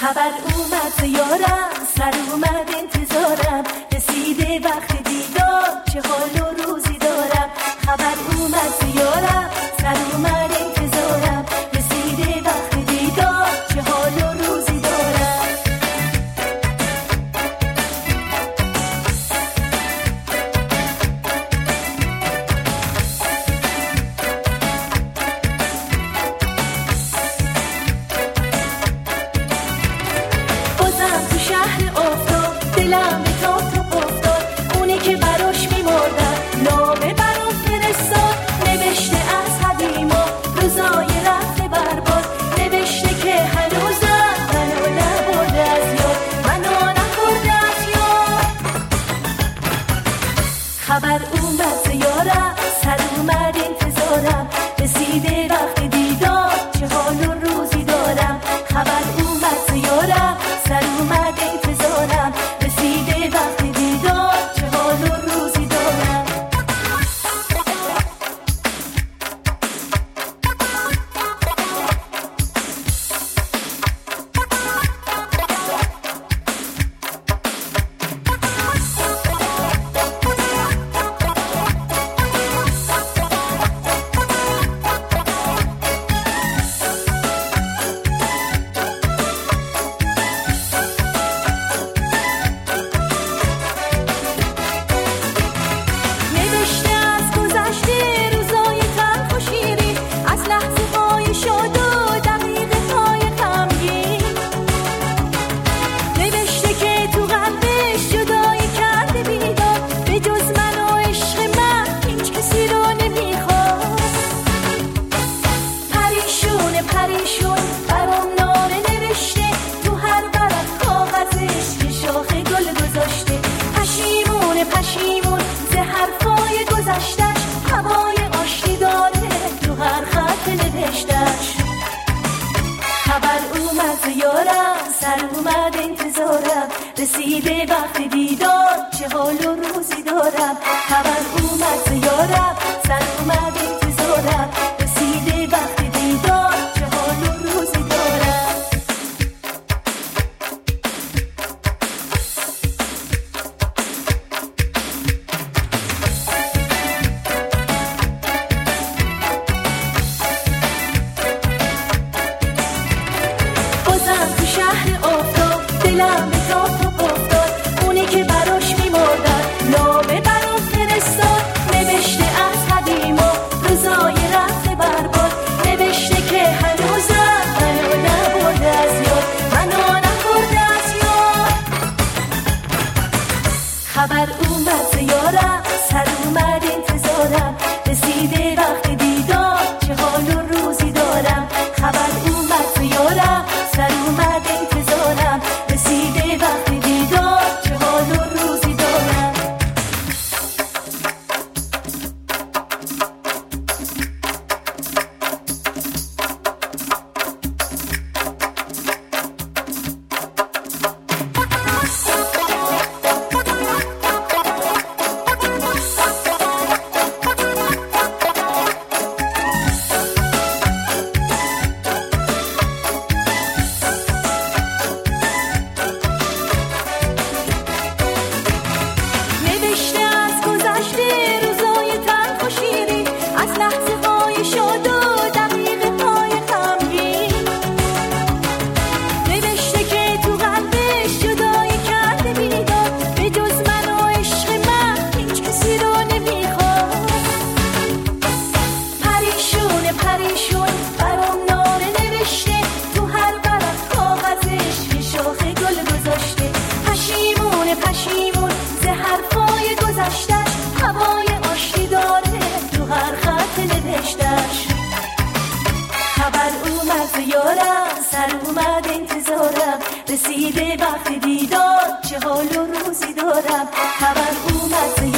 خبر اومد زیارم، سر اومد انتظارم، رسیده وقت دیدار، چه حال و روزی دارم. خبر اومد زیارم، سر اومد انتظارم، رسیده وقت دیدار، چه حال و روزی دارم. بازم تو شهر افتاد، دلم به تو افتاد، اونی که براش میمردم نامه برام فرستاد. نوشته از قدیما روزای رفته برباد، نوشته که هنوزم منو نبرده از یاد، منو نبرده از یاد. خبر اومد زیارم، سر اومد انتظارم، رسیده وقت دیدار، چه حال و روزی دارم. خبر اومد زیارم، سر اومد انتظارم، رسیده وقت دیدار، چه حال و روزی دارم. نوشته از گذشته روزای تلخ و شیرین، از لحظه های شاد و دقیقه های غمگین. نوشته که تو قلبش جدایی کرده بیدار، به جز من و عشق من هیچ کسی رو نمیخواد. پریشونه پریشون برام نامه نوشته، تو هر ورق کاغذش یه شاخه گل گذاشته. پشیمونه پشیمون ز حرفای گذشتش، هوای آشتی داره تو هر خط نوشتش. خبر اومد زیارم، سر اومد انتظارم، رسیده وقت دیدار، چه حال و روزی دارم. خبر اومد زیارم، سر اومد انتظارم، رسیده وقت دیدار، چه حال و روزی دارم. بازم تو شهر افتاد، دلم به تو افتاد، اونی که براش میمردم نامه برام فرستاد. نوشته از قدیما روزای رفته برباد، نوشته که هنوزم منو نبرده از یاد، منو نبرده از یاد. خبر اومد زیارم، سر اومد انتظارم، رسیده وقت دیدار، چه حال و روزی دارم. خبر اومد زیارم، سر اومد انتظارم، رسیده وقت دیدار، چه حال و روزی دارم. نوشته از گذشته روزای تلخ و شیرین، از لحظه های شاد و دقیقه های غمگین. نوشته که تو قلبش جدایی کرده بیدار، به جز من و عشق من هیچ کسی رو نمیخواد. پریشونه پریشون برام نامه نوشته، تو هر ورق کاغذش یه شاخه گل گذاشته. پشیمونه پشیمون ز حرفای گذشتش، هوای آشتی داره تو هر خط نوشتش. خبر اومد زیارم، سر اومد انتظارم، رسیده وقت دیدار، چه حال و روزی دارم. خبر اومد زیارم.